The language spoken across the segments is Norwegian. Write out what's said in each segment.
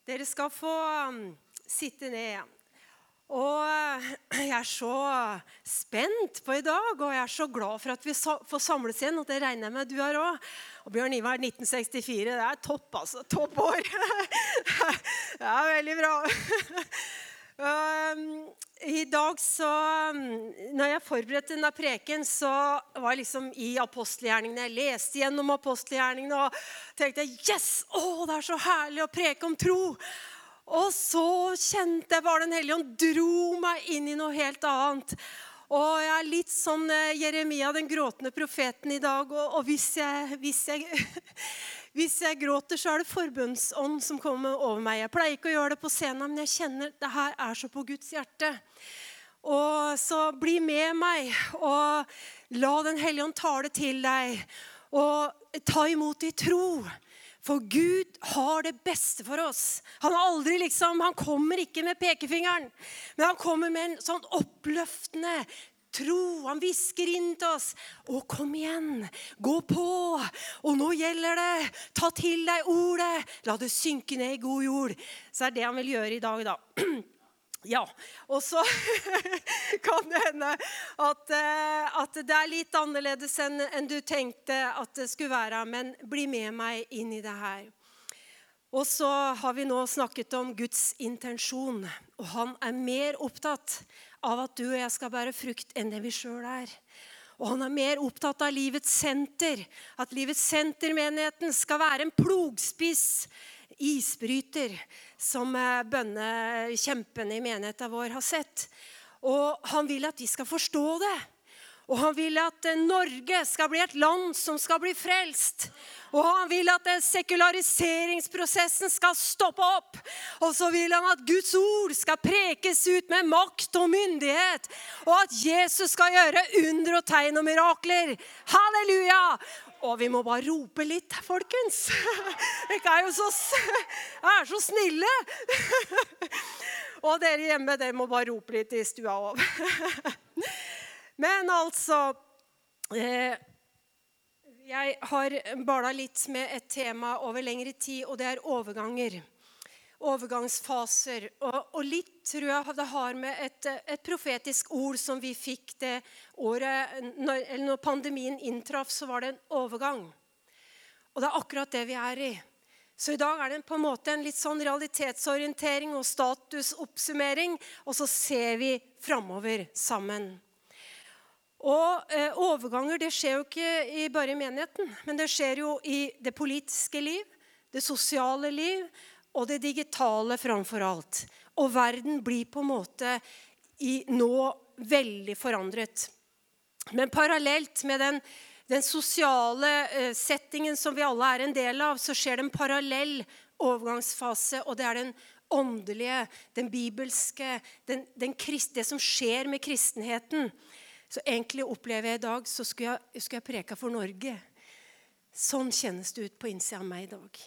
Dere skal få sitte ned. Og jeg så spent på I dag, og jeg så glad for at vi får samles igjen, og det regner jeg med du også. Og Bjørn Ivar 1964, det topp altså, toppår. Det veldig bra. I dag så, når jeg forberedte denne preken, så var jeg liksom I apostelgjerningene. Jeg leste gjennom apostelgjerningene og tenkte, yes, det så herlig å preke om tro. Og så kjente jeg bare den hellige ånd dro meg inn I noe helt annet. Og jeg litt sånn Jeremia, den gråtende profeten I dag, og hvis jeg gråter, så det forbønnsånd som kommer over meg. Jeg pleier ikke å gjøre det på scenen, men jeg kjenner det her så på Guds hjerte. Og så bli med meg, og la den hellige ånd tale til deg, og ta imot I tro. For Gud har det beste for oss. Han kommer ikke med pekefingeren, men han kommer med en sånn oppløftende tro. Han visker inn til oss. Å, kom igjen, gå på, og nå gjelder det. Ta til deg ordet, la det synke ned I god jord. Så det han vil gjøre I dag da. Ja, og så kan det hende at det litt annerledes enn du tenkte at det skulle være, men bli med meg inn I det her. Og så har vi nå snakket om Guds intensjon, og han mer opptatt av at du og jeg skal bære frukt enn det vi selv Og han mer opptatt av livets senter, at livets sentermenigheten skal være en plogspiss, isbryter som bønnekjempene I menigheten vår har sett. Og han vil at de skal forstå det. Og han vil at Norge skal bli et land som skal bli frelst. Og han vil at sekulariseringsprosessen skal stoppe opp. Og så vil han at Guds ord skal prekes ut med makt og myndighet. Og at Jesus skal gjøre under og tegn og mirakler. Halleluja! Og vi må bare rope litt, folkens. Dere jo så snille. Og dere hjemme, dere må bare rope litt I stua også. Men altså, jeg har bala litt med et tema over lengre tid, og det overganger. Overgangsfaser. Og litt tror jeg det har med et profetisk ord som vi fikk det året, når pandemien inntraff, så var det en overgang. Og det akkurat det vi I. Så I dag det på en måte en litt sånn realitetsorientering og statusoppsummering, og så ser vi fremover sammen. Og overganger, det skjer jo ikke bare I menigheten, men det skjer jo I det politiske liv, det sosiale liv, og det digitale framfor alt. Og verden blir på en måte nå veldig forandret. Men parallelt med den sosiale settingen som vi alle en del av, så skjer det en parallell overgangsfase, og det den åndelige, den bibelske, det som skjer med kristenheten. Så egentlig opplever jeg I dag, så skulle jeg preke for Norge. Sånn kjennes det ut på innsiden av meg I dag.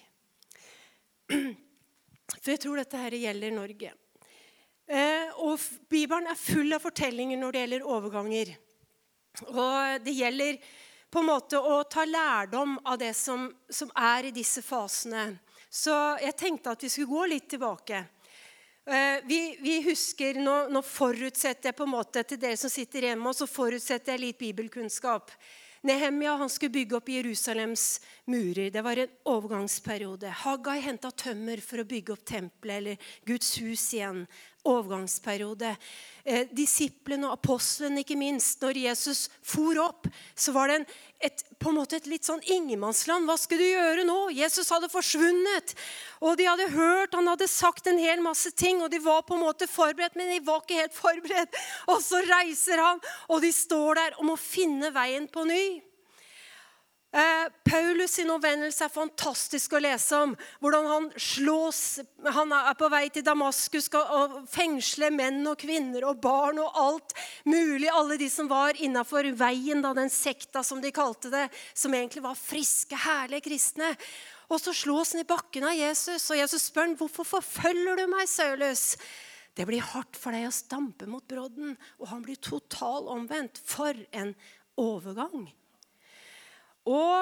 For jeg tror dette her gjelder Norge. Og Bibelen full av fortellinger når det gjelder overganger. Og det gjelder på en måte å ta lærdom av det som I disse fasene. Så jeg tenkte at vi skulle gå litt tilbake. Vi husker, nå forutsetter jeg på en måte til dere som sitter hjemme, og så forutsetter jeg litt bibelkunnskap. Nehemia, han skulle bygge opp Jerusalems murer. Det var en overgangsperiode. Haggai hentet tømmer for å bygge opp tempelet, eller Guds hus igjen. Overgangsperiode. Disiplene og apostlene, ikke minst, når Jesus for opp, så var det på en måte et litt sånn ingenmannsland. Hva skulle du gjøre nå? Jesus hadde forsvunnet, og de hadde hørt, han hadde sagt en hel masse ting, og de var på en måte forberedt, men de var ikke helt forberedt. Og så reiser han, og de står der og må finne veien på ny. Paulus sin omvendelse fantastisk å lese om, hvordan han slås, han på vei til Damaskus og fengsle menn og kvinner og barn og alt mulig, alle de som var innenfor veien, da, den sekta som de kalte det, som egentlig var friske, herlige kristne. Og så slås han I bakken av Jesus, og Jesus spør han, hvorfor forfølger du meg, Saulus? Det blir hardt for deg å stampe mot brodden, og han blir total omvendt. For en overgang. Og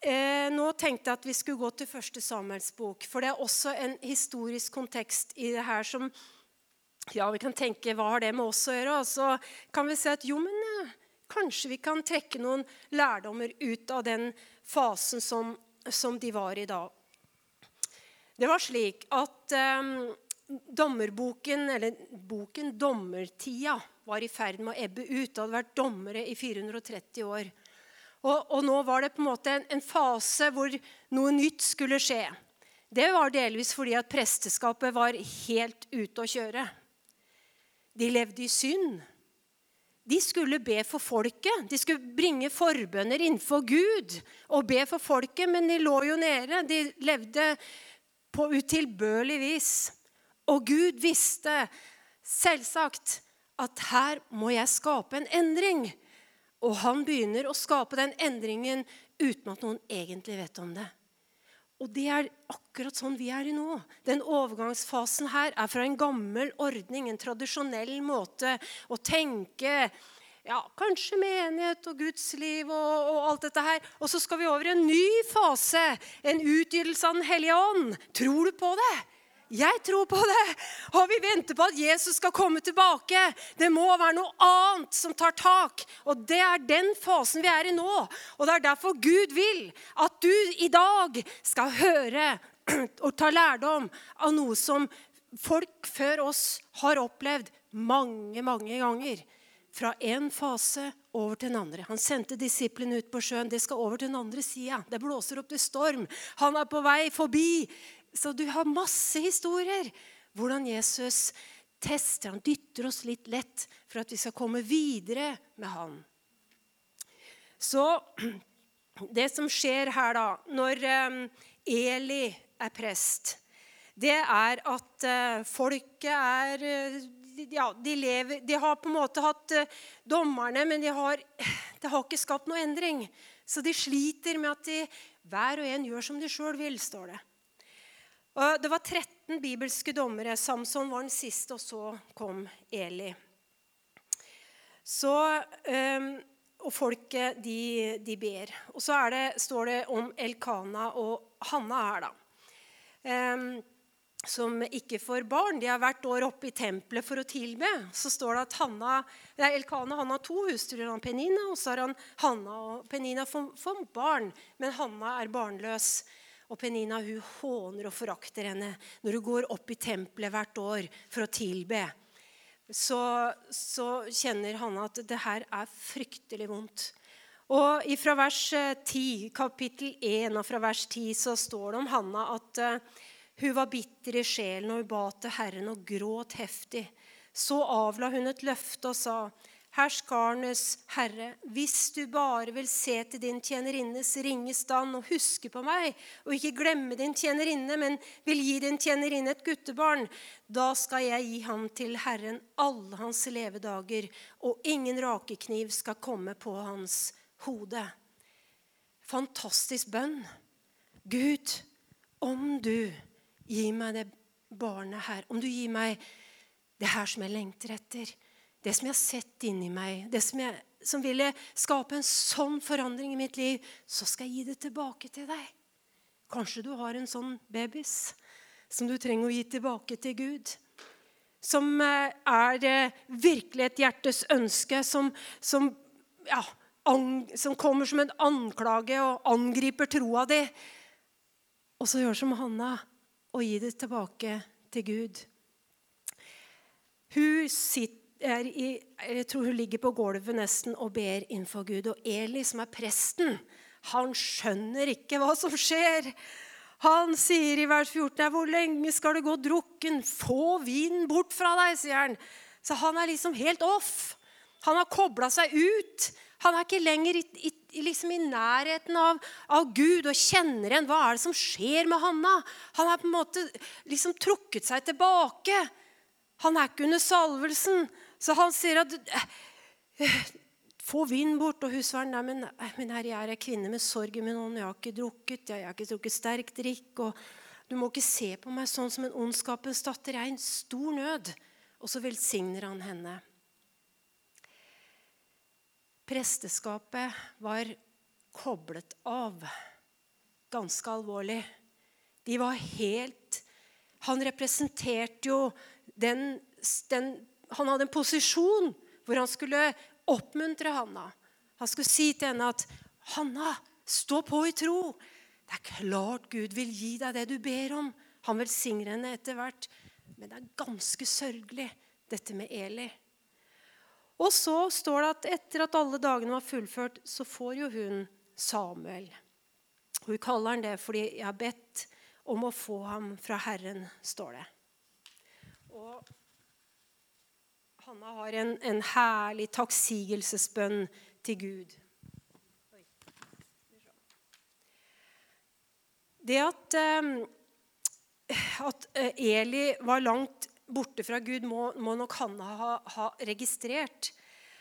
nå tenkte jeg at vi skulle gå til første Samuels bok, for det også en historisk kontekst i det her som, ja, vi kan tenke, hva har det med oss å gjøre? Og så kan vi se at, jo, men kanskje vi kan trekke noen lærdommer ut av den fasen som de var i da. Det var slik at dommerboken, eller boken Dommertida, var i ferd med å ebbe ut. Det hadde vært dommere i 430 år. Og nå var det på en måte en fase hvor noe nytt skulle skje. Det var delvis fordi at presteskapet var helt ute å kjøre. De levde i synd. De skulle be for folket. De skulle bringe forbønner innenfor Gud og be for folket, men de lå jo nede. De levde på utilbørlig vis. Og Gud visste selvsagt at her må jeg skape en endring. Og han begynner å skape den endringen uten at noen egentlig vet om det. Og det er akkurat sånn vi er i nå. Den overgangsfasen her er fra en gammel ordning, en tradisjonell måte å tenke, ja, kanskje menighet og Guds liv og alt dette her. Og så skal vi over i en ny fase, en utgytelse av den hellige ånd. Tror du på det? Jeg tror på det, og vi venter på at Jesus skal komme tilbake. Det må være noe annet som tar tak, og det er den fasen vi er i nå. Og det er derfor Gud vil at du i dag skal høre og ta lærdom av noe som folk før oss har opplevd mange, mange ganger. Fra en fase over til den andre. Han sendte disiplene ut på sjøen, det skal over til den andre siden. Det blåser opp til storm, han er på vei forbi. Så du har masse historier. Hvordan Jesus tester, han dytter oss litt lett for at vi skal komme videre med han. Så det som skjer her da, når Eli er prest, det er at folket er, ja, de har på en måte hatt dommerne, men det har ikke skapt noe endring. Så de sliter med at hver og en gjør som de selv vil, står det. Og det var 13 bibelske dommere. Samson var den siste, og så kom Eli. Så, og folket, de ber. Og så står det om Elkana og Hanna her da. Som ikke får barn. De har hvert år oppe i tempelet for å tilbe. Så står det at Elkana han har 2 hustruer, han Penina, og så har han Hanna. Og Penina får barn, men Hanna er barnløs. Og Penina, hun håner og forakter henne når hun går opp i tempelet hvert år for å tilbe. Så kjenner Hanna at det her er fryktelig vondt. Og fra vers 10, kapittel 1 og fra vers 10, så står det om Hanna at hun var bitter i sjelen og hun ba til Herren og gråt heftig. Så avla hun et løfte og sa, Herskarnes Herre, hvis du bare vil se til din tjenerinnes ringe stand og huske på meg, og ikke glemme din tjenerinne, men vil gi din tjenerinne et guttebarn, da skal jeg gi ham til Herren alle hans levedager, og ingen rakekniv skal komme på hans hode. Fantastisk bønn. Gud, om du gir meg det barnet her, om du gir meg det her som jeg lengter etter, det som jeg har sett inni meg, det som ville skape en sånn forandring i mitt liv, så skal jeg gi det tilbake til deg. Kanskje du har en sånn babys som du trenger å gi tilbake til Gud. Som er virkelig et hjertes ønske, som kommer som en anklage og angriper troa di. Og så gjør som Hanna og gi det tilbake til Gud. Jeg tror hun ligger på gulvet nesten og ber innenfor Gud. Og Eli, som er presten, han skjønner ikke hva som skjer. Han sier i vers 14, hvor lenge skal du gå drukken? Få vinen bort fra deg, sier han. Så han er liksom helt off. Han har koblet seg ut. Han er ikke lenger liksom i nærheten av Gud og kjenner igjen. Hva er det som skjer med Hanna? Han har på en måte liksom trukket seg tilbake. Han er ikke under salvelsen. Så han sier at få vin bort. Og hun svarer, nei, men herre, jeg er kvinne med sorg i min ånd. Jeg har ikke drukket sterk drikk. Og du må ikke se på meg sånn som en ondskapens datter. Jeg er en stor nød. Og så velsigner han henne. Presteskapet var koblet av. ganske alvorlig. De var han representerte jo han hadde en posisjon hvor han skulle oppmuntre Hanna. Han skulle si til henne at Hanna, stå på i tro. Det er klart Gud vil gi deg det du ber om. Han velsigner henne etter hvert. Men det er ganske sørgelig, dette med Eli. Og så står det at etter at alle dagene var fullført, så får jo hun Samuel. Hun kaller han det fordi jeg har bedt om å få ham fra Herren, står det. Og Hanna har en herlig takksigelsesbønn til Gud. Det at Eli var langt borte fra Gud må nok Hanna ha registrert.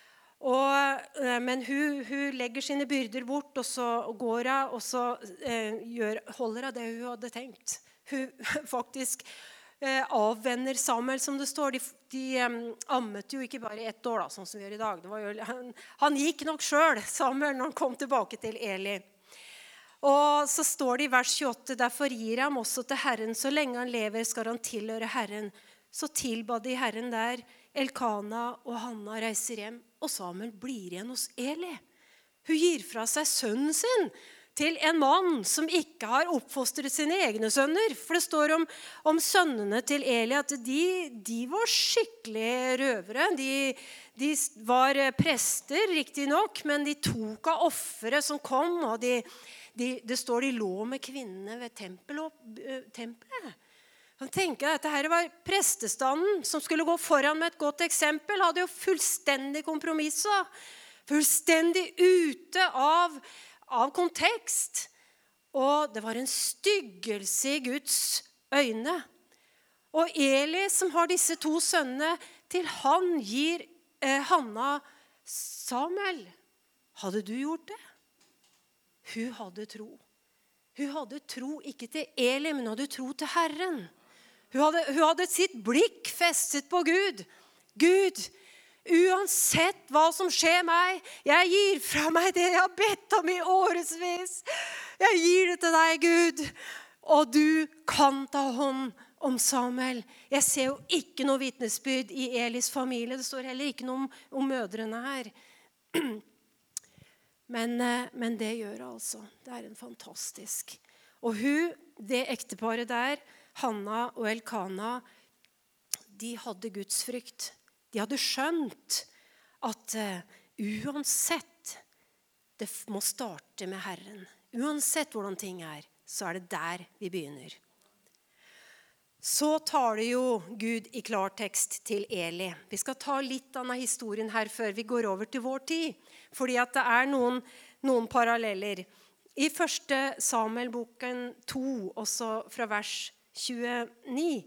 Men hun legger sine byrder bort, og så går hun, og så holder hun det hun hadde tenkt. Hun faktisk avvenner Samuel, som det står. De ammet jo ikke bare 1 år, da, sånn som vi gjør i dag. Han gikk nok selv, Samuel, når han kom tilbake til Eli. Og så står det i vers 28, derfor gir ham også til Herren, så lenge han lever skal han tilhøre Herren. Så tilbad de Herren der, Elkana og Hanna reiser hjem, og Samuel blir igjen hos Eli. Hun gir fra seg sønnen sin til en mann som ikke har oppfostret sine egne sønner. For det står om sønnene til Eli at de var skikkelig røvere. De var prester, riktig nok, men de tok av offere som kom, og det står de lå med kvinnene ved tempelet. Man tenker at dette var prestestanden som skulle gå foran med et godt eksempel, hadde jo fullstendig kompromisset, fullstendig ute av kontekst. Og det var en styggelse i Guds øyne. Og Eli, som har disse 2 sønnene, til han gir Hanna Samuel. Hadde du gjort det? Hun hadde tro. Hun hadde tro ikke til Eli, men hun hadde tro til Herren. Hun hadde sitt blikk festet på Gud. Gud, uansett hva som skjer meg, jeg gir fra meg det jeg har bedt om i årevis. Jeg gir det til deg, Gud. Og du kan ta hånd om Samuel. Jeg ser jo ikke noe vitnesbyrd i Elis familie. Det står heller ikke noe om mødrene her. Men det gjør det altså. Det er en fantastisk. Og det ekteparet der, Hanna og Elkana, de hadde Guds frykt. De hadde skjønt at uansett, det må starte med Herren. Uansett hvordan ting er, så er det der vi begynner. Så taler jo Gud i klartekst til Eli. Vi skal ta litt av denne historien her før vi går over til vår tid. Fordi at det er noen paralleller. I 1. Samuel-boken 2, også fra vers 29,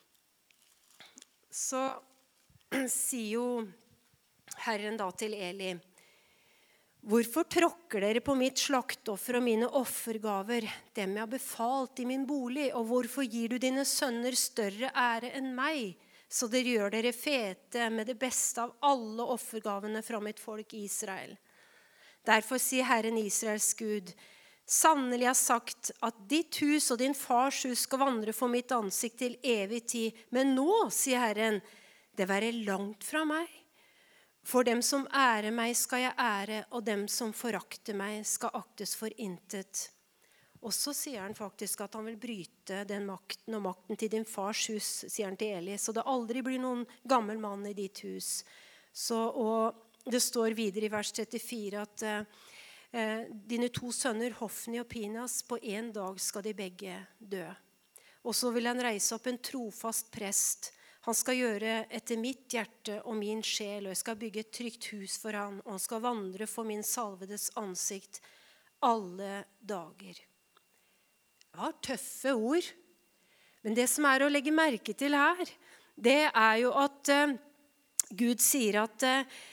så sier jo Herren da til Eli, hvorfor tråkker dere på mitt slaktoffer og mine offergaver, dem jeg har befalt i min bolig, og hvorfor gir du dine sønner større ære enn meg, så dere gjør dere fete med det beste av alle offergavene fra mitt folk Israel? Derfor sier Herren Israels Gud, sannelig har sagt at ditt hus og din fars hus skal vandre for mitt ansikt til evig tid. Men nå, sier Herren, det være langt fra meg. For dem som ærer meg skal jeg ære, og dem som forakter meg skal aktes for intet. Og så sier han faktisk at han vil bryte den makten og makten til din fars hus, sier han til Eli. Så det aldri blir noen gammel mann i ditt hus. Og det står videre i vers 34 at dine 2 sønner, Hofni og Pinas, på en dag skal de begge dø. Og så vil han reise opp en trofast prest. Han skal gjøre etter mitt hjerte og min sjel, og jeg skal bygge et trygt hus for han, og han skal vandre for min salvedes ansikt alle dager. Ja, tøffe ord. Men det som er å legge merke til her, det er jo at Gud sier at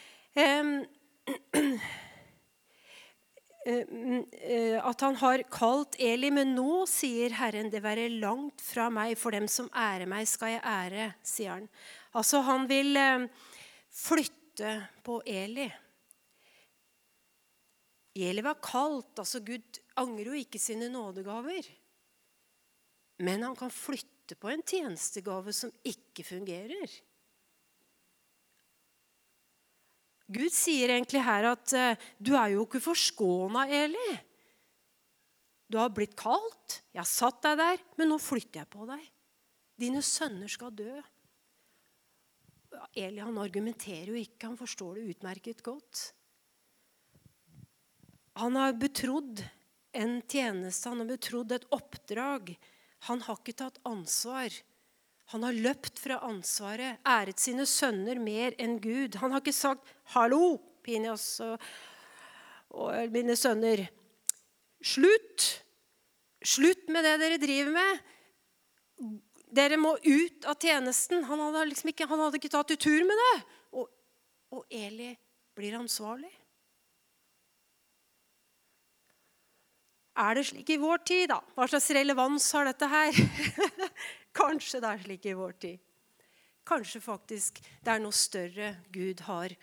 han har kalt Eli, men nå sier Herren, det være langt fra meg, for dem som ærer meg skal jeg ære, sier han. Altså han vil flytte på Eli. Eli var kalt, altså Gud angrer jo ikke sine nådegaver. Men han kan flytte på en tjenestegave som ikke fungerer. Gud sier egentlig her at du er jo ikke forskånet, Eli. Du har blitt kalt, jeg har satt deg der, men nå flytter jeg på deg. Dine sønner skal dø. Eli, han argumenterer jo ikke, han forstår det utmerket godt. Han har betrodd en tjeneste, han har betrodd et oppdrag. Han har ikke tatt ansvar. Han har løpt fra ansvaret, æret sine sønner mer enn Gud. Han har ikke sagt, hallo, Pinhas og mine sønner. Slutt med det dere driver med. Dere må ut av tjenesten. Han hadde ikke tatt i tur med det. Og Eli blir ansvarlig. Er det slik i vår tid da? Hva slags relevans har dette her? Kanskje det er slik i vår tid. Kanskje faktisk det er noe større Gud har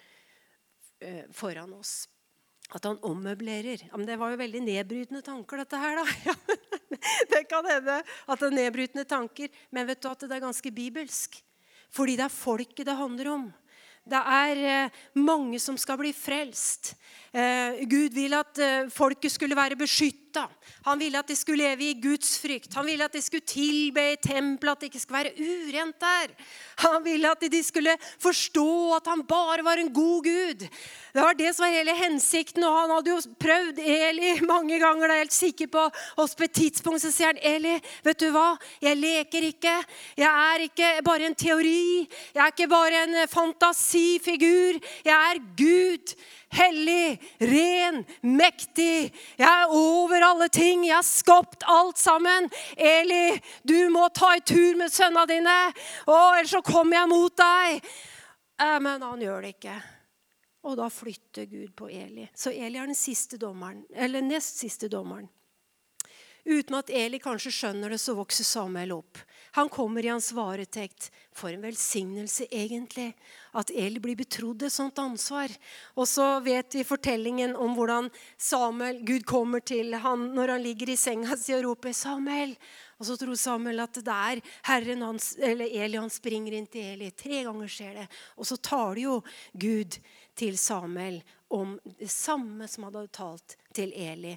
foran oss. At han ommøblerer. Ja, men det var jo veldig nedbrytende tanker dette her da. Ja, det kan hende at det er nedbrytende tanker. Men vet du at det er ganske bibelsk? Fordi det er folket det handler om. Det er mange som skal bli frelst. Gud vil at folket skulle være beskyttet. Han ville at de skulle leve i Guds frykt. Han ville at de skulle tilbe i tempelet, at det ikke skulle være urent der. Han ville at de skulle forstå at han bare var en god Gud. Det var det som var hele hensikten, og han hadde jo prøvd Eli mange ganger, da er jeg helt sikker på. Og på et tidspunkt så sier han, Eli, vet du hva? Jeg leker ikke. Jeg er ikke bare en teori. Jeg er ikke bare en fantasifigur. Jeg er Gud. Hellig, ren, mektig. Jeg er over alle ting. Jeg har skapt alt sammen. Eli, du må ta i tur med sønnene dine. Ellers så kommer jeg mot deg. Men han gjør det ikke. Og da flytter Gud på Eli. Så Eli er den siste dommeren, eller nest siste dommeren. Uten at Eli kanskje skjønner det, så vokser Samuel opp. Han kommer i hans varetekt. For en velsignelse egentlig, at Eli blir betrodd et sånt ansvar. Og så vet vi fortellingen om hvordan Gud kommer til han når han ligger i senga og roper, Samuel. Og så tror Samuel at det er Herren hans, eller Eli, han springer inn til Eli. 3 ganger skjer det. Og så tar det jo Gud til Samuel om det samme som hadde talt til Eli.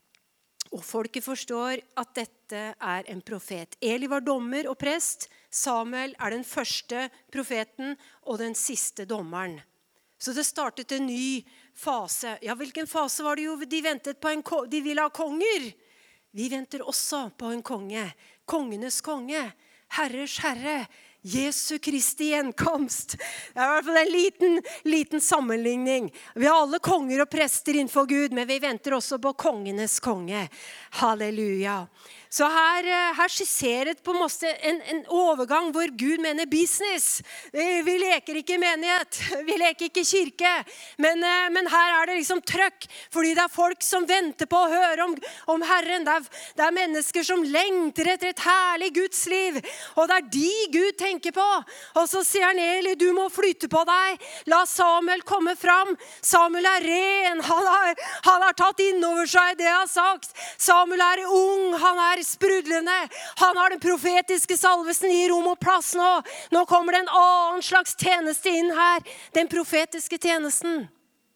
Og folket forstår at dette er en profet. Eli var dommer og prest. Samuel er den første profeten og den siste dommeren. Så det startet en ny fase. Ja, hvilken fase var det jo? De ventet på de ville ha konger. Vi venter også på en konge. Kongenes konge. Herrers herre. Jesu Kristi gjenkomst. Det er i hvert fall en liten sammenligning. Vi har alle konger og prester innenfor Gud, men vi venter også på kongenes konge. Halleluja. Så her skisseres på en måte en overgang hvor Gud mener business. Vi leker ikke menighet, vi leker ikke kirke, men her er det liksom trøkk, fordi det er folk som venter på å høre om Herren. Det er mennesker som lengter etter et herlig Guds liv, og det er de Gud tenker på. Og så sier han, Eli, du må flytte på deg. La Samuel komme fram. Samuel er ren, han har tatt innover seg det jeg har sagt. Samuel er ung, han er sprudlende. Han har den profetiske salvelsen i rom og plass nå. Nå kommer det en annen slags tjeneste inn her. Den profetiske tjenesten.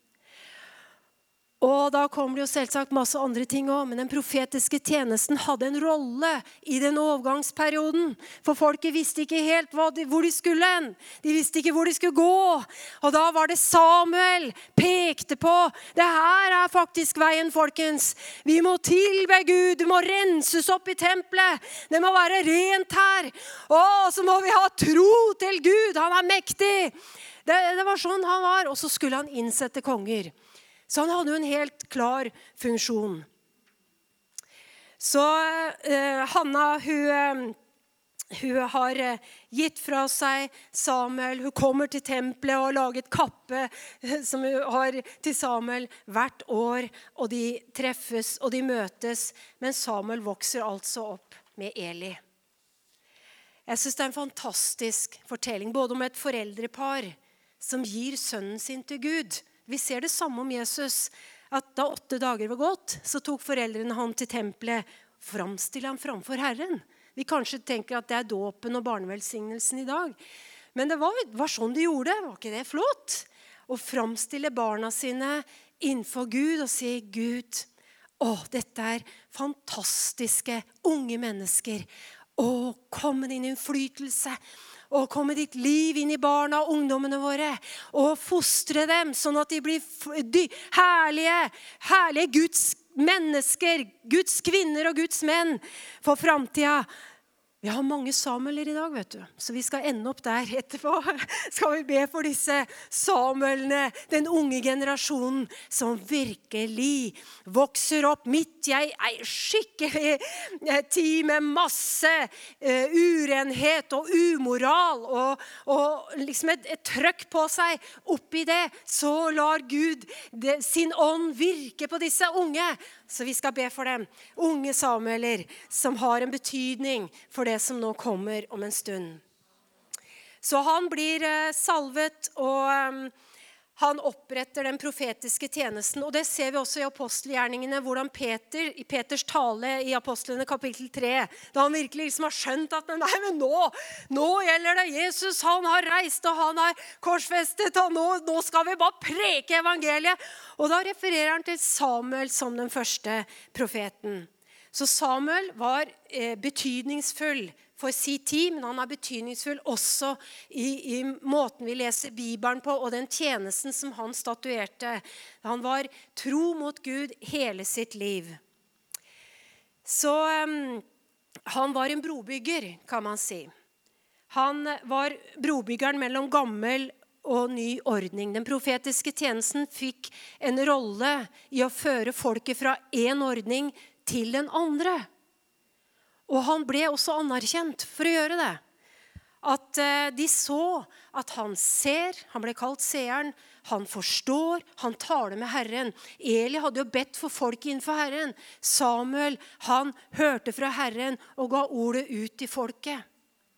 Og da kommer det jo selvsagt masse andre ting også, men den profetiske tjenesten hadde en rolle i den overgangsperioden. For folket visste ikke helt hvor de skulle hen. De visste ikke hvor de skulle gå. Og da var det Samuel pekte på, det her er faktisk veien, folkens. Vi må tilbe Gud, det må renses opp i tempelet. Det må være rent her. Og så må vi ha tro til Gud, han er mektig. Det var sånn han var, og så skulle han innsette konger. Så han hadde jo en helt klar funksjon. Så Hanna, hun har gitt fra seg Samuel. Hun kommer til tempelet og har laget kappe som hun har til Samuel hvert år. Og de treffes og de møtes. Men Samuel vokser altså opp med Eli. Jeg synes det er en fantastisk fortelling, både om et foreldrepar som gir sønnen sin til Gud. Vi ser det samme om Jesus. at da 8 dager var gått, så tok foreldrene han til tempelet, framstille han framfor Herren. Vi kanskje tenker at det er dåpen og barnevelsignelsen i dag. Men det var sånn de gjorde, var ikke det flott? Å framstille barna sine innenfor Gud og si, Gud, dette er fantastiske unge mennesker. Kom med din innflytelse, og kom med ditt liv inn i barna og ungdommene våre, og fostre dem sånn at de blir herlige Guds mennesker, Guds kvinner og Guds menn for fremtiden. Vi har mange Samueler i dag, vet du. Så vi skal ende opp der etterpå. Skal vi be for disse Samuelene, den unge generasjonen som virkelig vokser opp midt i en skikkelig tid med masse urenhet og umoral og liksom et trøkk på seg. Oppi det så lar Gud sin ånd virke på disse unge. Så vi skal be for dem. Unge Samueler som har en betydning for det som nå kommer om en stund. Så han blir salvet, og han oppretter den profetiske tjenesten. Og det ser vi også i apostelgjerningene, hvordan i Peters tale i apostlene kapittel 3, da han virkelig liksom har skjønt at men nå gjelder det Jesus, han har reist og han har korsfestet, og nå skal vi bare preke evangeliet. Og da refererer han til Samuel som den første profeten. Så Samuel var betydningsfull for sin tid, men han er betydningsfull også i måten vi leser Bibelen på, og den tjenesten som han statuerte. Han var tro mot Gud hele sitt liv. Så han var en brobygger, kan man si. Han var brobyggeren mellom gammel og ny ordning. Den profetiske tjenesten fikk en rolle i å føre folket fra en ordning til den andre. Og han ble også anerkjent for å gjøre det. At de så at han ser, han ble kalt seeren, han forstår, han taler med Herren. Eli hadde jo bedt for folk innenfor Herren. Samuel, han hørte fra Herren og ga ordet ut til folket.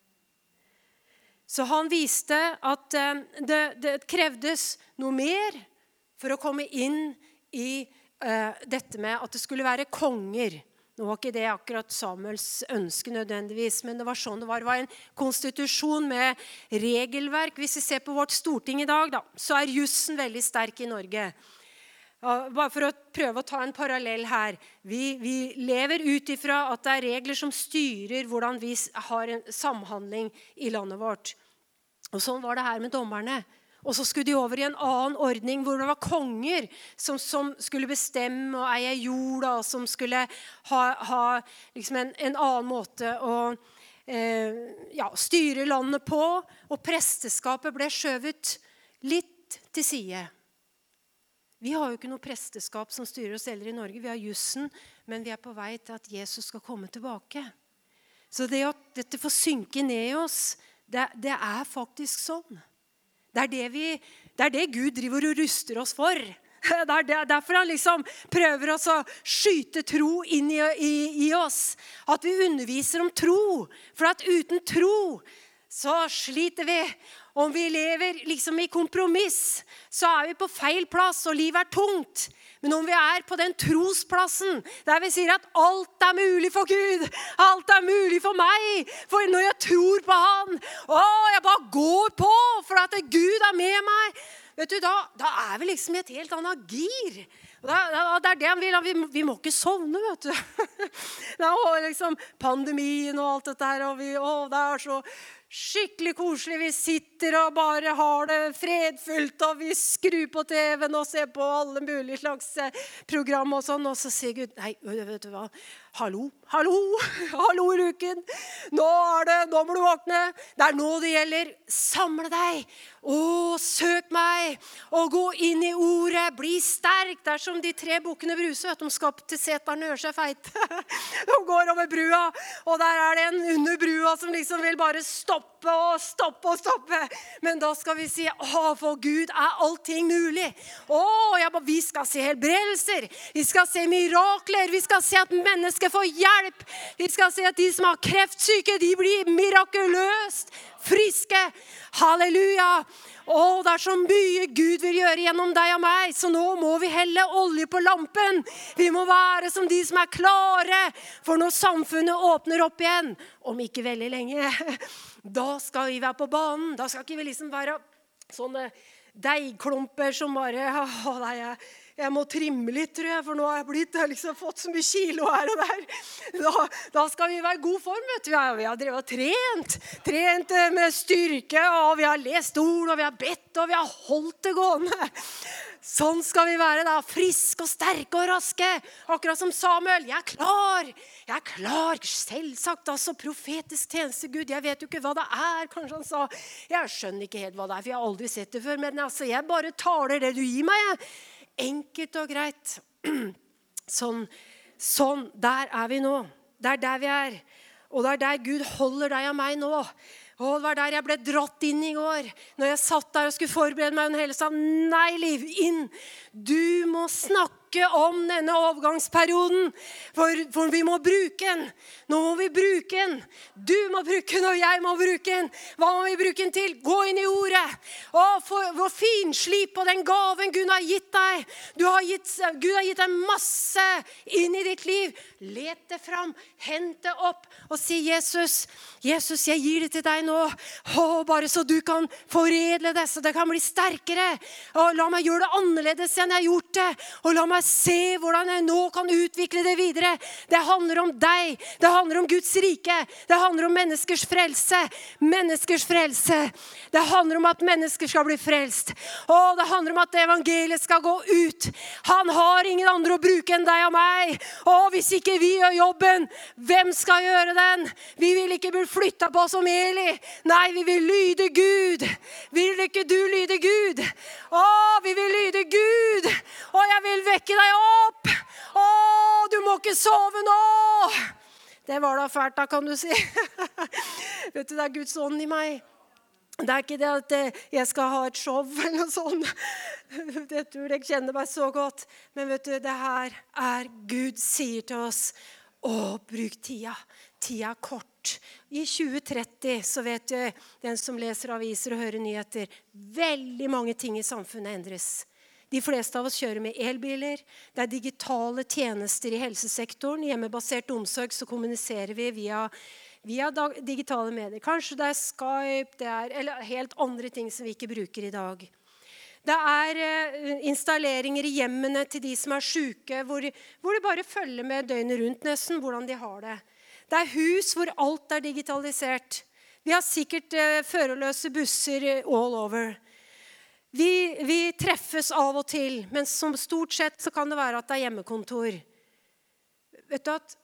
Så han viste at det krevdes noe mer for å komme inn i dette med at det skulle være konger. Nå var ikke det akkurat Samuels ønske nødvendigvis, men det var sånn det var. Det var en konstitusjon med regelverk. Hvis vi ser på vårt storting i dag, så er jussen veldig sterk i Norge. Bare for å prøve å ta en parallell her. Vi lever ut ifra at det er regler som styrer hvordan vi har en samhandling i landet vårt. Og sånn var det her med dommerne. Og så skulle de over i en annen ordning hvor det var konger som skulle bestemme og eie jorda, og som skulle ha liksom en annen måte å styre landet på. Og presteskapet ble skjøvet litt til side. Vi har jo ikke noe presteskap som styrer oss heller i Norge. Vi har jussen, men vi er på vei til at Jesus skal komme tilbake. Så det at dette får synke ned i oss, det er faktisk sånn. Det er det Gud driver og ruster oss for. Det er derfor han liksom prøver å skyte tro inn i oss. At vi underviser om tro. For at uten tro så sliter vi. Om vi lever liksom i kompromiss, så er vi på feil plass, og livet er tungt. Men om vi er på den trosplassen, der vi sier at alt er mulig for Gud, alt er mulig for meg, for når jeg tror på han, jeg bare går på, for at Gud er med meg, vet du, da er vi liksom i et helt annet gir. Det er det han vil, vi må ikke sovne, vet du. Det er liksom pandemien og alt dette her, og det er så skikkelig koselig. Vi sitter og bare har det fredfullt, og vi skrur på TV-en og ser på alle mulige slags program og sånn, og så sier Gud, nei, vet du hva? Hallo, Ruken. Nå må du våkne. Det er nå det gjelder. Samle deg, søk meg, og gå inn i ordet. Bli sterk. Det er som de 3 bukkene Bruse, at de skal til seteren og gjøre seg feit. De går over brua, og der er det en under brua som liksom vil bare stoppe. Men da skal vi si, for Gud er allting mulig. Vi skal se helbredelser. Vi skal se mirakler. Vi skal se at mennesker får hjelp. Vi skal se at de som har kreftsyke, de blir mirakuløst friske. Halleluja. Det så mye Gud vil gjøre gjennom deg og meg, så nå må vi helle olje på lampen. Vi må være som de som klare, for når samfunnet åpner opp igjen, om ikke veldig lenge, da skal vi være på banen. Da skal ikke vi liksom være sånne deigklumper som bare, jeg må trimme litt, tror jeg, for nå har jeg liksom fått så mye kilo her og der. Da skal vi være i god form, vet du. Vi har drevet og trent med styrke, og vi har lest ord, og vi har bedt, og vi har holdt det gående. Sånn skal vi være da, friske og sterke og raske, akkurat som Samuel. Jeg er klar, selvsagt, altså profetisk tjeneste, Gud. Jeg vet jo ikke hva det kanskje han sa. Jeg skjønner ikke helt hva det for jeg har aldri sett det før, men altså, jeg bare taler det du gir meg, jeg. Enkelt og greit. Sånn, der vi nå. Det der vi og det der Gud holder deg og meg nå. Det var der jeg ble dratt inn i går, når jeg satt der og skulle forberede meg, og hele sa, nei, Liv, inn. Du må snakke om denne overgangsperioden, for vi må bruke den. Nå må vi bruke den. Du må bruke den, og jeg må bruke den. Hva må vi bruke den til? Gå inn i ordet. For finslip på den gaven Gud har gitt deg. Gud har gitt deg masse inn i ditt liv. Let det fram, hent det opp, og si, Jesus, jeg gir det til deg nå. Bare så du kan foredle det, så det kan bli sterkere. La meg gjøre det annerledes enn jeg har gjort det. Og la meg se hvordan jeg nå kan utvikle det videre. Det handler om deg. Det handler om Guds rike. Det handler om menneskers frelse. Menneskers frelse. Det handler om at mennesker skal bli frelst. Det handler om at evangeliet skal gå ut. Han har ingen andre å bruke enn deg og meg. Hvis ikke vi gjør jobben, hvem skal gjøre den? Vi vil ikke bli flyttet på som Eli. Nei, vi vil lyde Gud. Vil ikke du lyde Gud? Vi vil lyde Gud. Jeg vil vekke deg opp. Du må ikke sove nå. Det var da fælt da, kan du si. Vet du, det er Guds ånd i meg. Det er ikke det at jeg skal ha et show eller noe sånt. Jeg tror jeg kjenner meg så godt. Men vet du, det her Gud sier til oss. Bruk tida. Tida kort. I 2030 så vet du, den som leser aviser og hører nyheter, veldig mange ting i samfunnet endres. De fleste av oss kjører med elbiler. Det digitale tjenester i helsesektoren. I hjemmebasert omsorg så kommuniserer vi via digitale medier. Kanskje det Skype, eller helt andre ting som vi ikke bruker i dag. Det installeringer i hjemmene til de som syke, hvor de bare følger med døgnet rundt nesten, hvordan de har det. Det hus hvor alt digitalisert. Vi har sikkert førerløse busser all over. Vi treffes av og til, men som stort sett så kan det være at det hjemmekontor. Vet du at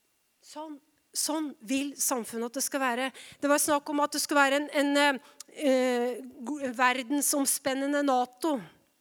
sånn vil samfunnet at det skal være. Det var snakk om at det skal være en verdensomspennende NATO.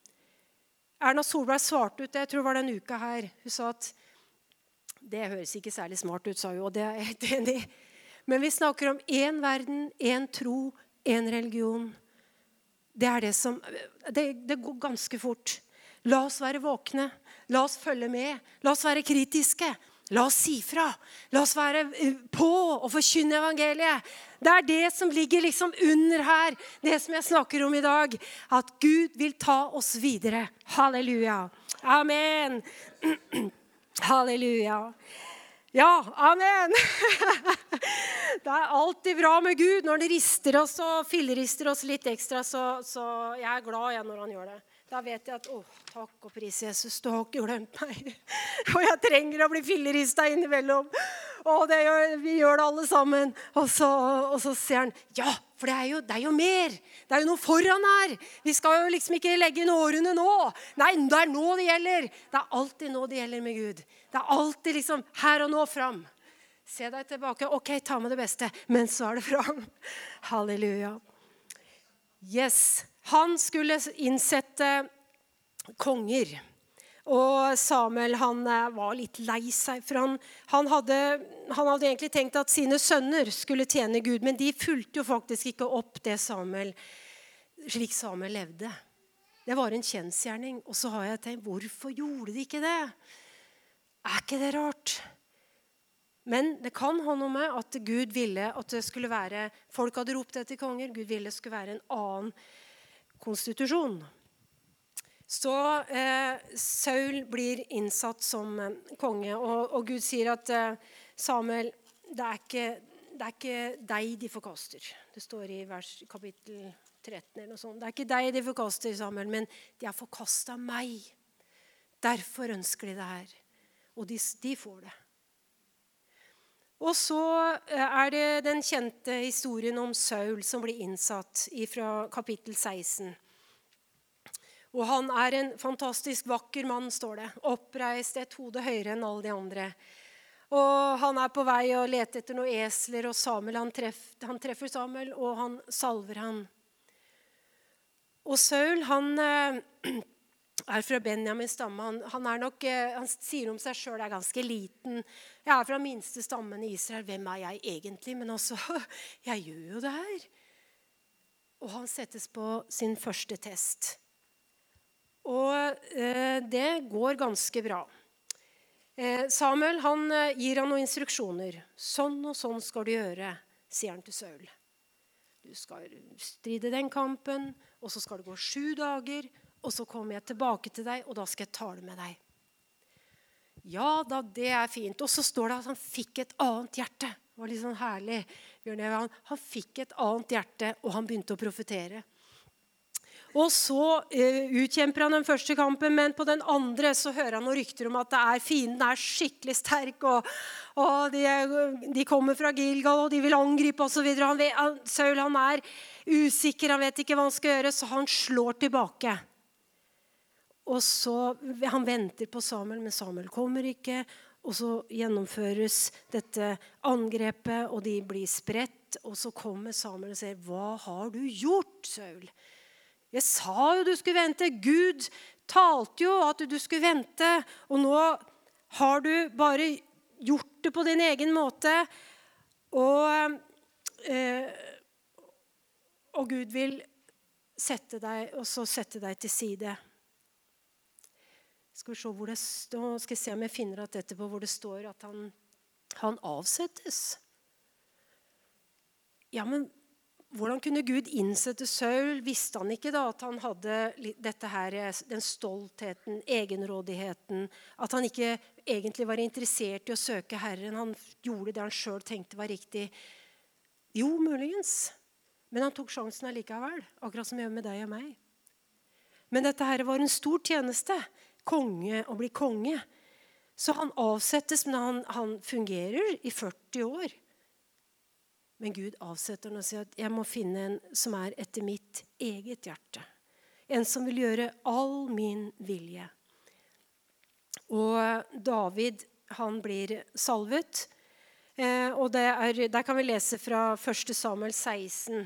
Erna Solberg svarte ut det, jeg tror det var den uka her. Hun sa at det høres ikke særlig smart ut, sa hun, og det jeg helt enig i. Men vi snakker om en verden, en tro, en religion. Det det går ganske fort. La oss være våkne. La oss følge med. La oss være kritiske. La oss si fra. La oss være på og forkynne evangeliet. Det det som ligger liksom under her. Det som jeg snakker om i dag. At Gud vil ta oss videre. Halleluja. Amen. Halleluja. Ja, amen. Det alltid bra med Gud. Når det rister oss og fillerister oss litt ekstra, så jeg glad igjen når han gjør det. Da vet jeg at, takk og pris Jesus, du har ikke glemt meg. Og jeg trenger å bli filleristet innimellom. Vi gjør det alle sammen. Og så sier han, ja, for det jo mer. Det jo noe foran her. Vi skal jo liksom ikke legge inn årene nå. Nei, det nå det gjelder. Det alltid nå det gjelder med Gud. Det alltid liksom her og nå fram. Se deg tilbake. Ok, ta med det beste. Men så det fram. Halleluja. Yes. Han skulle innsette konger. Og Samuel, han var litt lei seg, for han hadde egentlig tenkt at sine sønner skulle tjene Gud, men de fulgte jo faktisk ikke opp det slik Samuel levde. Det var en kjensgjerning, og så har jeg tenkt, hvorfor gjorde de ikke det? Ikke det rart? Men det kan ha noe med at Gud ville at det skulle være, folk hadde ropt etter konger, Gud ville det skulle være en annen konstitusjon. Så Saul blir innsatt som konge, og Gud sier at Samuel, det er ikke deg de forkaster. Det står i kapittel 13 eller noe sånt. Det er ikke deg de forkaster, Samuel, men de har forkastet meg. Derfor ønsker de det her. Og de får det. Og så er det den kjente historien om Saul som blir innsatt fra kapittel 16. Og han er en fantastisk vakker mann, står det. Oppreist, et hode høyere enn alle de andre. Og han er på vei å lete etter noen esler, og Samuel, han treffer Samuel, og han salver han. Og Saul, han er fra Benjamins stamme. Han sier om seg selv, er ganske liten. Jeg er fra minste stammen i Israel. Hvem er jeg egentlig? Men altså, jeg gjør jo det her. Og han settes på sin første test. Og det går ganske bra. Samuel, han gir han noen instruksjoner. Sånn og sånn skal du gjøre, sier han til Saul. Du skal stride den kampen, og så skal det gå 7 dager, og så kommer jeg tilbake til deg, og da skal jeg tale med deg. Ja da, det er fint. Og så står det at han fikk et annet hjerte. Det var litt sånn herlig. Han fikk et annet hjerte, og han begynte å profetere. Og så utkjemper han den første kampen, men på den andre så hører han noen rykter om at fienden er skikkelig sterk, og de kommer fra Gilgal, og de vil angripe og så videre. Saul, han er usikker, han vet ikke hva han skal gjøre, så han slår tilbake. Og så, han venter på Samuel, men Samuel kommer ikke, og så gjennomføres dette angrepet, og de blir spredt, og så kommer Samuel og sier, hva har du gjort, Saul? Jeg sa jo du skulle vente. Gud talte jo at du skulle vente. Og nå har du bare gjort det på din egen måte. Og Gud vil sette deg til side. Skal vi se hvor det står. Skal jeg se om jeg finner at etterpå hvor det står at han avsettes. Ja, men hvordan kunne Gud innsette Saul? Visste han ikke da at han hadde dette her, den stoltheten, egenrådigheten, at han ikke egentlig var interessert i å søke Herren, han gjorde det han selv tenkte var riktig? Jo, muligens. Men han tok sjansen allikevel, akkurat som jeg gjør med deg og meg. Men dette her var en stor tjeneste, å bli konge. Så han avsettes, men han fungerer i 40 år. Men Gud avsetter han og sier at jeg må finne en som er etter mitt eget hjerte. En som vil gjøre all min vilje. Og David, han blir salvet. Og der kan vi lese fra 1. Samuel 16.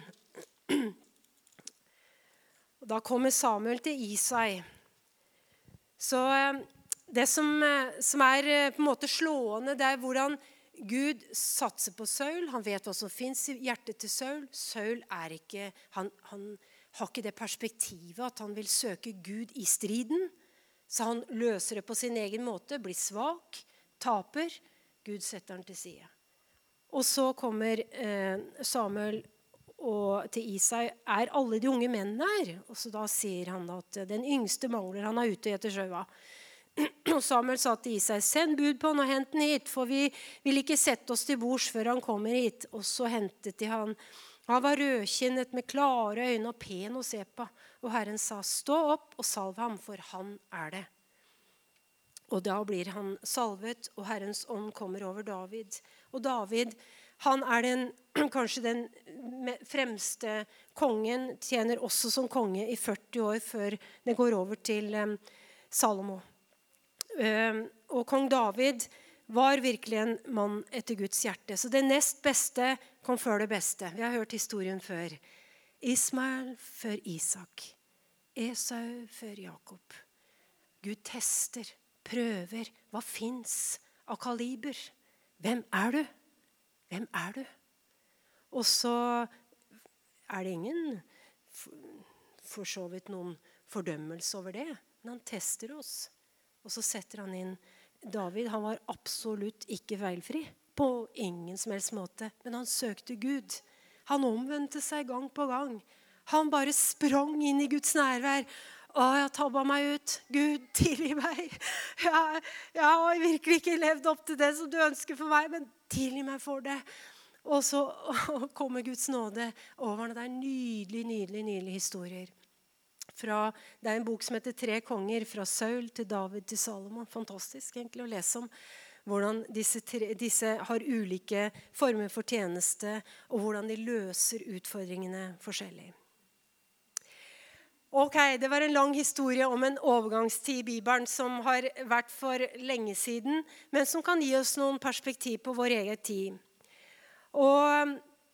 Og da kommer Samuel til Isai. Så det som er på en måte slående, det er hvordan Gud satser på Saul. Han vet hva som finnes i hjertet til Saul. Saul han har ikke det perspektivet at han vil søke Gud i striden. Så han løser det på sin egen måte, blir svak, taper. Gud setter han til side. Og så kommer Samuel til Isai. Er alle de unge menn der? Og så da sier han at den yngste mangler, han er ute etter sjøa. Og Samuel sa til Isai, send bud på han og hent den hit, for vi vil ikke sette oss til bords før han kommer hit. Og så hentet de han. Han var rødkinnet med klare øyne og pen å se på. Og Herren sa, stå opp og salv ham, for han er det. Og da blir han salvet, og Herrens ånd kommer over David. Og David, han er kanskje den fremste kongen, tjener også som konge i 40 år før det går over til Salomo. Og kong David var virkelig en mann etter Guds hjerte. Så det nest beste kom før det beste. Vi har hørt historien før. Ismael før Isak. Esau før Jakob. Gud tester, prøver. Hva finnes av kaliber? Hvem er du? Hvem er du? Og så er det ingen for så vidt noen fordømmelse over det. Men han tester oss. Og så setter han inn David. Han var absolutt ikke feilfri. På ingen som helst måte. Men han søkte Gud. Han omvendte seg gang på gang. Han bare sprang inn i Guds nærvær. Jeg tabbet meg ut. Gud, tilgi meg. Jeg har virkelig ikke levd opp til det som du ønsker for meg, men tilgi meg for det. Og så kommer Guds nåde over. Det nydelige historier. Det en bok som heter 3 konger, fra Saul til David til Salomon. Fantastisk egentlig å lese om hvordan disse har ulike former for tjeneste, og hvordan de løser utfordringene forskjellig. Ok, det var en lang historie om en overgangstid i Bibelen som har vært for lenge siden, men som kan gi oss noen perspektiv på vår egen tid. Og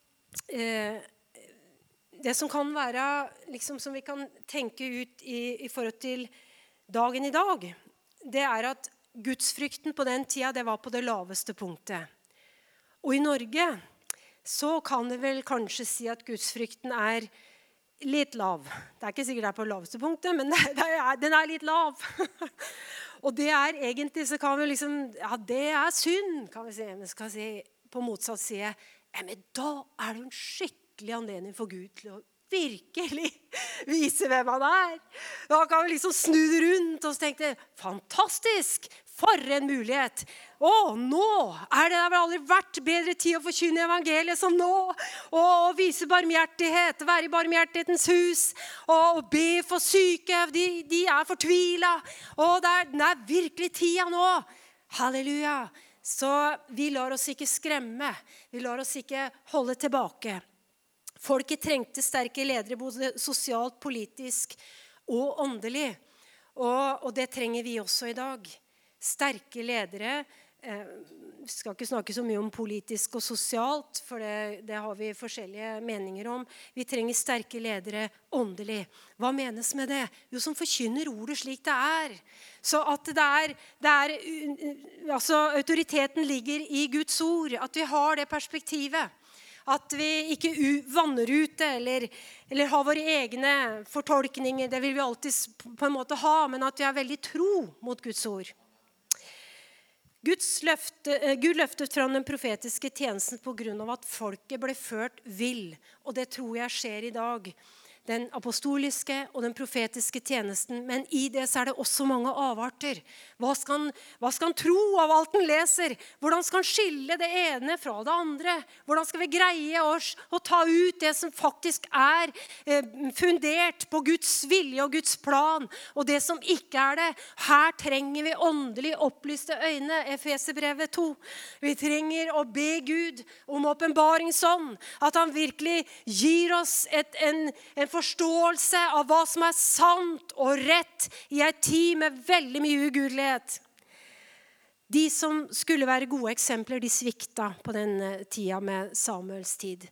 det som kan være, liksom, som vi kan tenke ut i forhold til dagen i dag, det at gudsfrykten på den tida, det var på det laveste punktet. Og i Norge så kan det vel kanskje si at gudsfrykten litt lav. Det ikke sikkert det på laveste punktet, men den litt lav. Og det egentlig, så kan vi liksom, ja, det synd, kan vi si. Men skal si på motsatt side, men da det jo en skikkelig anledning for Gud til å virkelig vise hvem han Da kan vi liksom snu det rundt og tenke, fantastisk, for en mulighet. Nå det vel aldri vært bedre tid å forkynne evangeliet som nå. Og vise barmhjertighet, være i barmhjertighetens hus. Og be for syke, de fortvilet. Og det virkelig tida nå. Halleluja. Så vi lar oss ikke skremme. Vi lar oss ikke holde tilbake. Folket trengte sterke ledere, både sosialt, politisk og åndelig. Og det trenger vi også i dag. Sterke ledere, vi skal ikke snakke så mye om politisk og sosialt, for det har vi forskjellige meninger om. Vi trenger sterke ledere åndelig. Hva menes med det? Jo, som forkynner ordet slik det Så at altså, autoriteten ligger i Guds ord, at vi har det perspektivet. At vi ikke vanner ut det, eller har våre egne fortolkninger. Det vil vi alltid på en måte ha, men at vi veldig tro mot Guds ord. Gud løftet fram den profetiske tjenesten på grunn av at folket ble ført vill. Og det tror jeg skjer i dag. Den apostoliske og den profetiske tjenesten. Men i det så det også mange avarter. Hva skal han tro av alt han leser? Hvordan skal han skille det ene fra det andre? Hvordan skal vi greie å ta ut det som faktisk fundert på Guds vilje og Guds plan, og det som ikke det? Her trenger vi åndelig opplyste øyne, Efeserbrevet 2. Vi trenger å be Gud om åpenbaringsånd, at han virkelig gir oss en forståelse av hva som sant og rett i en tid med veldig mye ugudelighet. De som skulle være gode eksempler, de svikta på den tida med Samuels tid.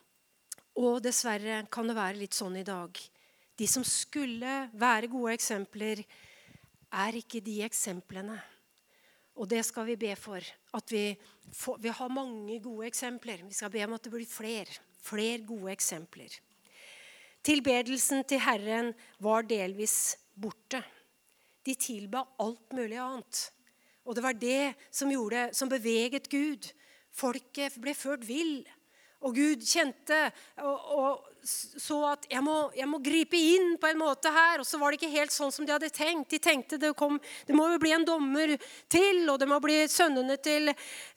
Og dessverre kan det være litt sånn i dag. De som skulle være gode eksempler, ikke de eksemplene. Og det skal vi be for. At vi har mange gode eksempler. Vi skal be om at det blir flere gode eksempler. Tilbedelsen til Herren var delvis borte. De tilba alt mulig annet. Og det var det som beveget Gud. Folket ble ført vill. Og Gud kjente og så at jeg må gripe inn på en måte her. Og så var det ikke helt sånn som de hadde tenkt. De tenkte det må jo bli en dommer til, og det må bli sønnene til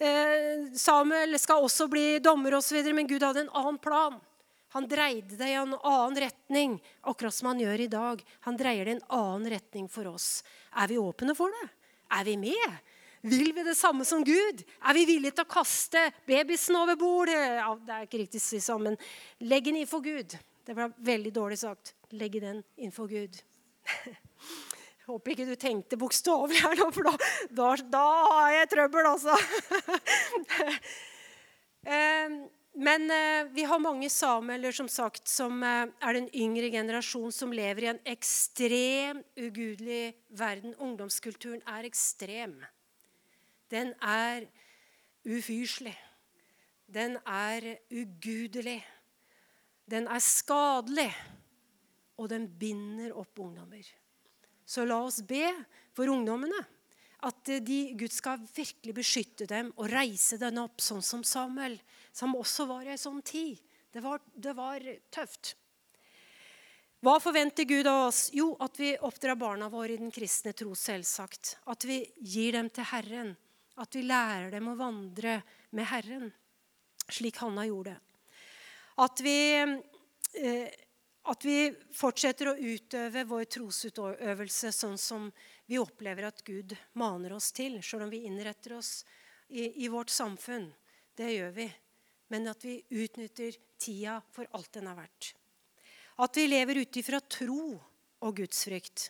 Samuel skal også bli dommer og så videre. Men Gud hadde en annen plan. Han dreide det i en annen retning, akkurat som han gjør i dag. Han dreier det i en annen retning for oss. Vi åpne for det? Vi med? Vil vi det samme som Gud? Vi villige til å kaste babysen over bordet? Ja, det ikke riktig sånn, men legg den innenfor Gud. Det var veldig dårlig sagt. Legg den innenfor Gud. Jeg håper ikke du tenkte bokstavlig her nå, for da har jeg trøbbel, altså. Men vi har mange sameler, som sagt, som den yngre generasjon som lever i en ekstrem, ugudelig verden. Ungdomskulturen ekstrem. Den ufyselig. Den ugudelig. Den skadelig. Og den binder opp ungdommer. Så la oss be for ungdommene. At Gud skal virkelig beskytte dem og reise dem opp, sånn som Samuel, som også var i en sånn tid. Det var tøft. Hva forventer Gud av oss? Jo, at vi oppdrar barna våre i den kristne tro, selvsagt. At vi gir dem til Herren. At vi lærer dem å vandre med Herren, slik Hanna gjorde. At vi fortsetter å utøve vår trosutøvelse sånn som vi opplever at Gud maner oss til, selv om vi innretter oss i vårt samfunn. Det gjør vi. Men at vi utnytter tida for alt den har vært. At vi lever ut ifra tro og Gudsfrykt.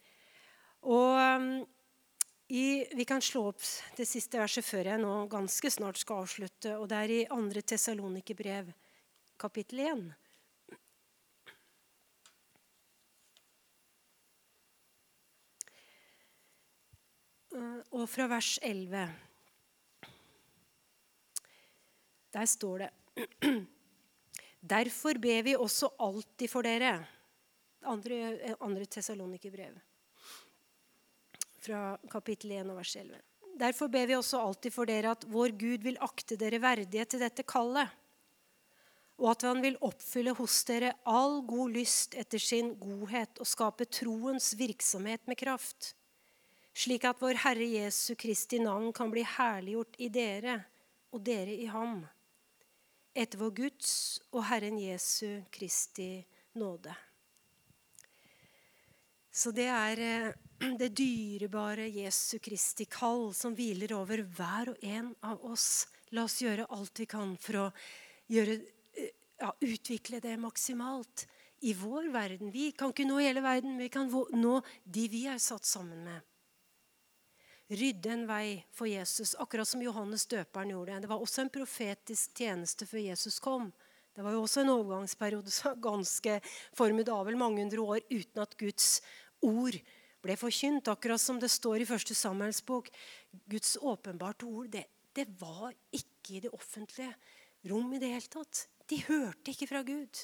Og vi kan slå opp det siste verset før jeg nå ganske snart skal avslutte, og det er i 2. Tessalonikerbrev, kapittel 1. Og fra vers 11. Der står det: Derfor ber vi også alltid for dere. 2. Tessalonikerbrev, fra kapittel 1 og vers 11. Derfor ber vi også alltid for dere at vår Gud vil akte dere verdige til dette kallet, og at han vil oppfylle hos dere all god lyst etter sin godhet og skape troens virksomhet med kraft, slik at vår Herre Jesu Kristi navn kan bli herliggjort i dere og dere i ham, etter vår Guds og Herren Jesu Kristi nåde. Så det er det dyrebare Jesu Kristi kall som hviler over hver og en av oss. La oss gjøre alt vi kan for å utvikle det maksimalt i vår verden. Vi kan ikke nå hele verden, vi kan nå de vi er satt sammen med. Rydde en vei for Jesus, akkurat som Johannes døperen gjorde. Det var også en profetisk tjeneste før Jesus kom. Det var jo også en overgangsperiode så ganske formidabel, mange hundre år uten at Guds ord ble forkynt. Akkurat som det står i 1. Samuels bok, Guds åpenbarte ord, det var ikke i det offentlige rom i det hele tatt. De hørte ikke fra Gud.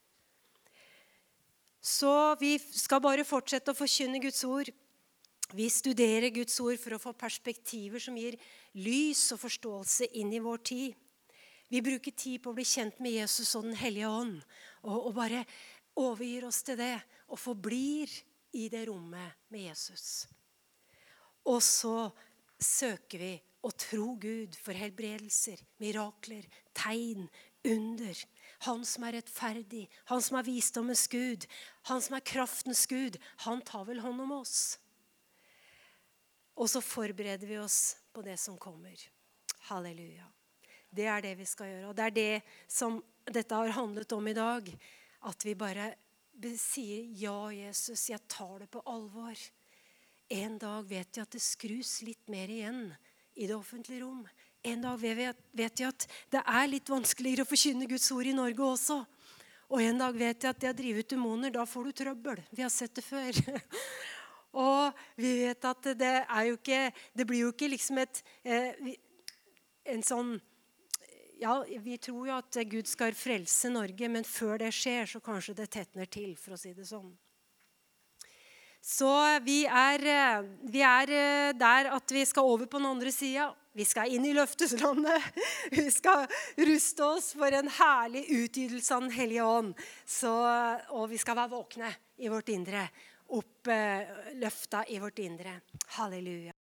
Så vi skal bare fortsette å forkynne Guds ord. Vi studerer Guds ord for å få perspektiver som gir lys og forståelse inn i vår tid. Vi bruker tid på å bli kjent med Jesus og den hellige ånd, og bare overgir oss til det, og forblir i det rommet med Jesus. Og så søker vi å tro Gud for helbredelser, mirakler, tegn, under. Han som er rettferdig, han som er visdommens Gud, han som er kraftens Gud, han tar vel hånd om oss. Og så forbereder vi oss på det som kommer. Halleluja. Det er det vi skal gjøre. Og det er det som dette har handlet om i dag. At vi bare sier, ja Jesus, jeg tar det på alvor. En dag vet jeg at det skrus litt mer igjen i det offentlige rom. En dag vet jeg at det er litt vanskeligere å forkynne Guds ord i Norge også. Og en dag vet jeg at det å drive ut demoner, da får du trøbbel. Vi har sett det før. Og vi vet at det blir jo ikke liksom en sånn, ja, vi tror jo at Gud skal frelse Norge, men før det skjer så kanskje det tetner til, for å si det sånn. Så vi er der at vi skal over på den andre siden. Vi skal inn i løfteslandet. Vi skal ruste oss for en herlig utgytelse av den hellige ånd. Og vi skal være våkne i vårt indre. Opp løfta i vårt indre. Halleluja.